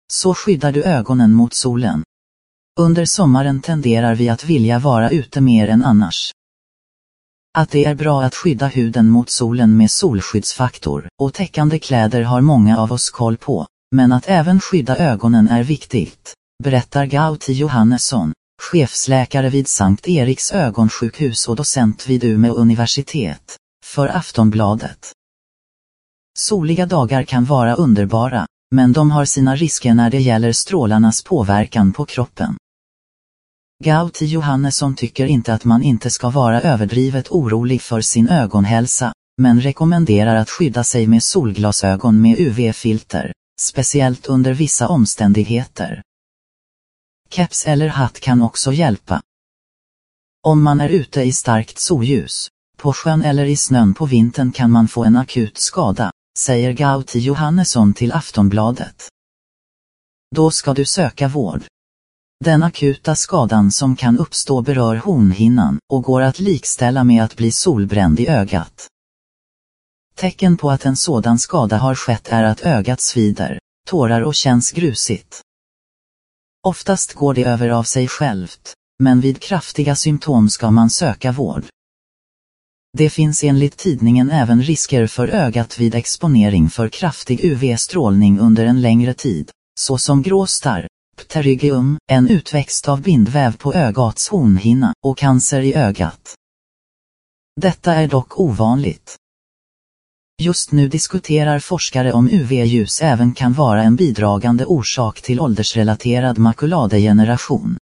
Så skyddar du ögonen mot solen. Under sommaren tenderar vi att vilja vara ute mer än annars. Att det är bra att skydda huden mot solen med solskyddsfaktor och täckande kläder har många av oss koll på, men att även skydda ögonen är viktigt, berättar Gauti Johannesson, chefsläkare vid Sankt Eriks ögonsjukhus och docent vid Umeå universitet, för Aftonbladet. Soliga dagar kan vara underbara, men de har sina risker när det gäller strålarnas påverkan på kroppen. Gauti Johannesson tycker inte att man inte ska vara överdrivet orolig för sin ögonhälsa, men rekommenderar att skydda sig med solglasögon med UV-filter, speciellt under vissa omständigheter. Keps eller hatt kan också hjälpa. Om man är ute i starkt solljus, på sjön eller i snön på vintern kan man få en akut skada, säger Gauti Johannesson till Aftonbladet. Då ska du söka vård. Den akuta skadan som kan uppstå berör hornhinnan och går att likställa med att bli solbränd i ögat. Tecken på att en sådan skada har skett är att ögat svider, tårar och känns grusigt. Oftast går det över av sig självt, men vid kraftiga symptom ska man söka vård. Det finns enligt tidningen även risker för ögat vid exponering för kraftig UV-strålning under en längre tid, såsom gråstarr, pterygium, en utväxt av bindväv på ögats hornhinna och cancer i ögat. Detta är dock ovanligt. Just nu diskuterar forskare om UV-ljus även kan vara en bidragande orsak till åldersrelaterad makuladegeneration.